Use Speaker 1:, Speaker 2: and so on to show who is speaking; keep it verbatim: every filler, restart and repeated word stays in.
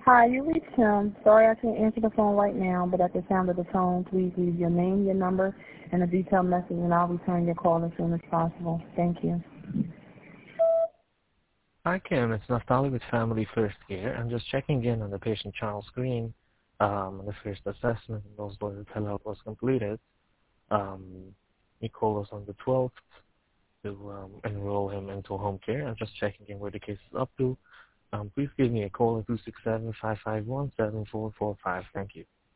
Speaker 1: Hi, you reached him. Sorry I can't answer the phone right now, but at the sound of the tone, please leave your name, your number, and a detailed message, and I'll return your call as soon as possible. Thank you.
Speaker 2: Hi, Kim. It's Naftali with Family First Care. I'm just checking in on the patient Charles Green. Um, the first assessment and also the telehealth was completed. Um, he called us on the twelfth to um, enroll him into home care. I'm just checking in where the case is up to. Um, please give me a call at two six seven, five five one, seven four four five. Thank you.